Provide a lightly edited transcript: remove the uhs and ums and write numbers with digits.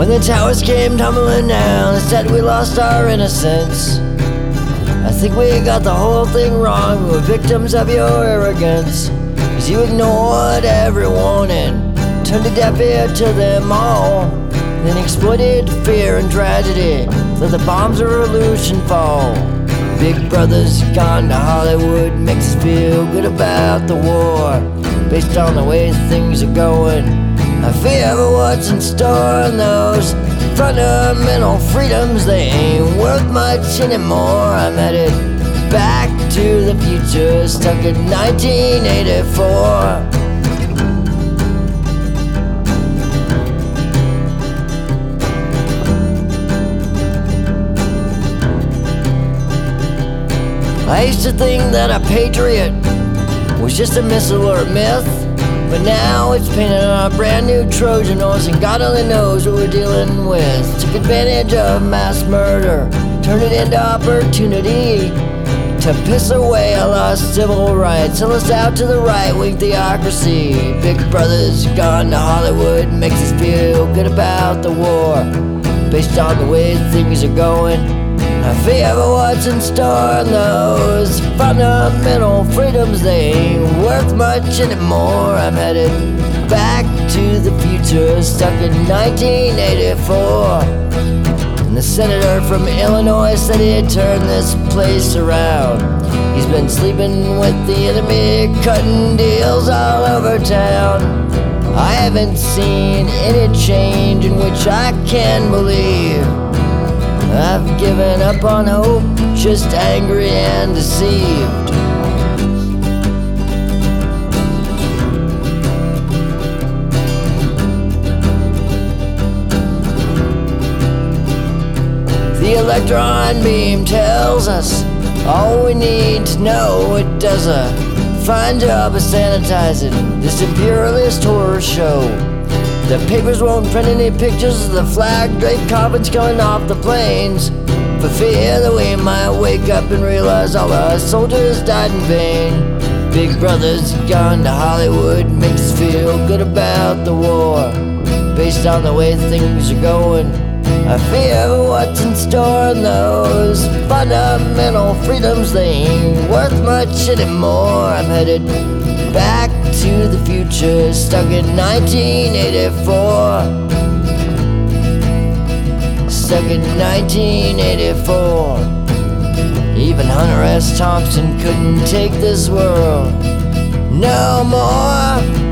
When the towers came tumbling down, instead we lost our innocence. I think we got the whole thing wrong. We were victims of your arrogance, 'cause you ignored everyone and turned a deaf ear to them all. Then exploited fear and tragedy, let the bombs of revolution fall. Big Brother's gone to Hollywood, makes us feel good about the war. Based on the way things are going, I fear for what's in store. And those fundamental freedoms, they ain't worth much anymore. I'm headed back to the future, stuck in 1984. I used to think that a patriot was just a missile or a myth, but now it's painted on a brand new Trojan horse, and God only knows what we're dealing with. Took advantage of mass murder, turned it into opportunity to piss away our lost civil rights, sell us out to the right-wing theocracy. Big Brother's gone to Hollywood, makes us feel good about the war. Based on the way things are going, I fear for what's in store. And those fundamental freedoms, they ain't worth much anymore. I'm headed back to the future, stuck in 1984. And the senator from Illinois said he'd turn this place around. He's been sleeping with the enemy, cutting deals all over town. I haven't seen any change in which I can believe. I've given up on hope, just angry and deceived. The electron beam tells us all we need to know. It does a fine job of sanitizing this imperialist horror show. The papers won't print any pictures of the flag-draped coffins coming off the planes, for fear that we might wake up and realize all our soldiers died in vain. Big Brother's gone to Hollywood, makes us feel good about the war. Based on the way things are going, I fear for what's in store. And those fundamental freedoms, they ain't worth much anymore. I'm headed back to the future, stuck in 1984. Stuck in 1984. Even Hunter S. Thompson couldn't take this world no more.